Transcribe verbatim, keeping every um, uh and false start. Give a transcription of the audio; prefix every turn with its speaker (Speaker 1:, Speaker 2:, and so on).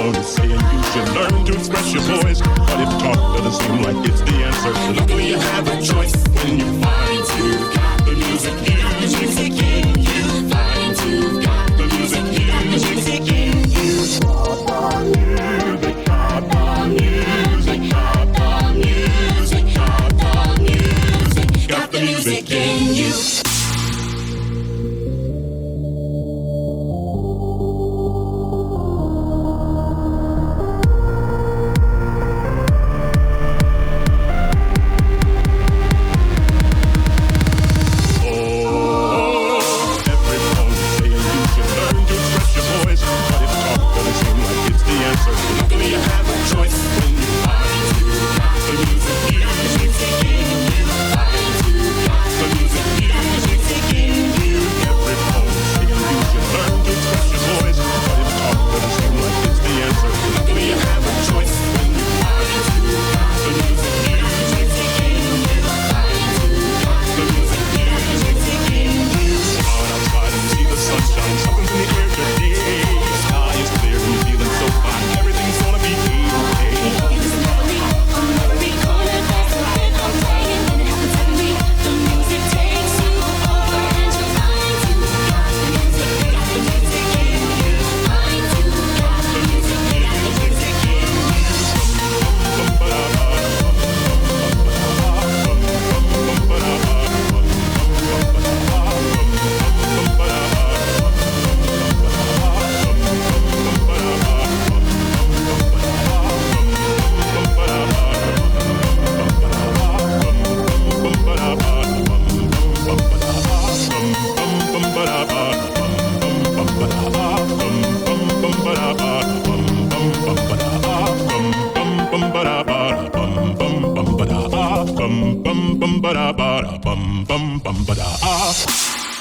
Speaker 1: everyone is saying you should learn to express your voice, but if talk doesn't seem like it's the answer, luckily you have a choice when you find you've got the music in you, the music in you, find you've got the music in you, the music in you. Got the music, got the music, got the music, got the music, got the music in you. Bum bum bum ba da ba da bum bum bum ba da ah.